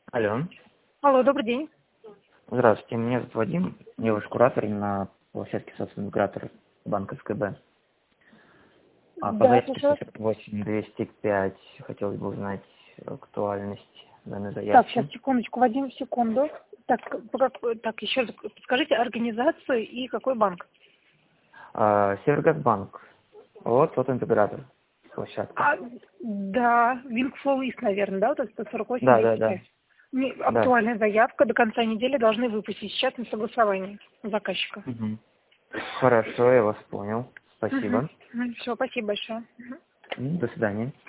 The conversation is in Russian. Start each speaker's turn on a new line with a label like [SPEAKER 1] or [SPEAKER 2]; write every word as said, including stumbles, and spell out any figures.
[SPEAKER 1] Алло.
[SPEAKER 2] Алло, добрый день.
[SPEAKER 1] Здравствуйте, меня зовут Вадим, я ваш куратор на площадке собственного куратора банка СКБ. А по
[SPEAKER 2] Да,
[SPEAKER 1] заявке
[SPEAKER 2] слушаю.
[SPEAKER 1] сорок восемь двести пять хотелось бы узнать актуальность данной
[SPEAKER 2] Так, сейчас,
[SPEAKER 1] заявки.
[SPEAKER 2] секундочку, Вадим, секунду. Так, по как- так, еще раз подскажите организацию и какой банк?
[SPEAKER 1] А, Севергазбанк. Вот, вот интегратор. Площадка.
[SPEAKER 2] А, да, Wingflow East, наверное, да, вот это сорок восемь
[SPEAKER 1] Да, да,
[SPEAKER 2] двести
[SPEAKER 1] да.
[SPEAKER 2] пять. Не,
[SPEAKER 1] Да.
[SPEAKER 2] актуальная заявка, до конца недели должны выпустить, сейчас на согласование заказчика.
[SPEAKER 1] Мгм. Хорошо, я вас понял.
[SPEAKER 2] Угу.
[SPEAKER 1] Спасибо.
[SPEAKER 2] Все, спасибо большое. Мгм.
[SPEAKER 1] М, До свидания.